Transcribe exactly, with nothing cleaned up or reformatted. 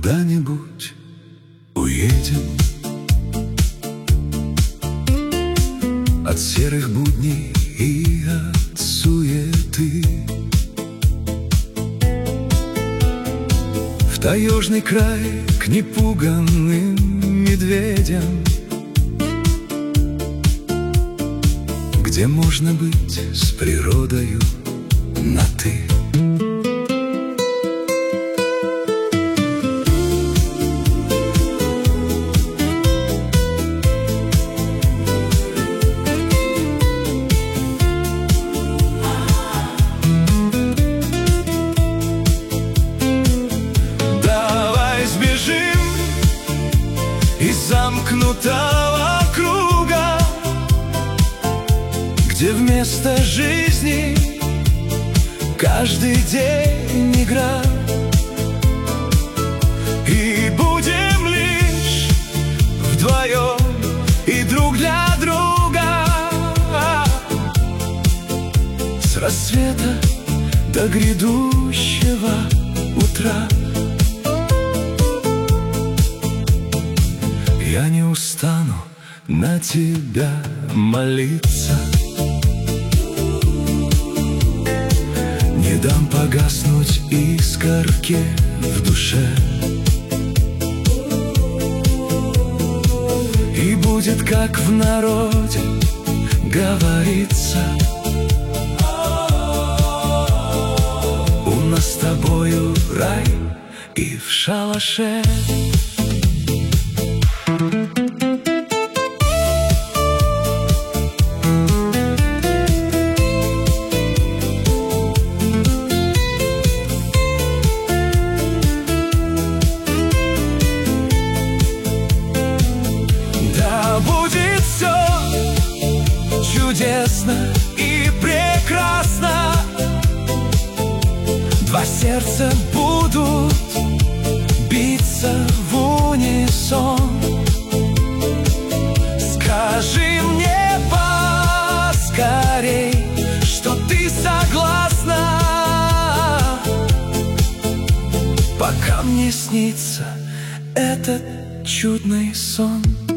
куда-нибудь уедем от серых будней и от суеты, в таежный край к непуганным медведям, где можно быть с природою на «ты». Давай сбежим из замкнутого круга, где вместо жизни каждый день игра, и будем лишь вдвоем и друг для друга, с рассвета до грядущего утра. Я не устану на тебя молиться, не дам погаснуть искорке в душе, и будет, как в народе говорится, у нас с тобою рай и в шалаше. Будет все чудесно и прекрасно, два сердца будут биться в унисон. Скажи мне поскорей, что ты согласна, пока мне снится этот чудный сон.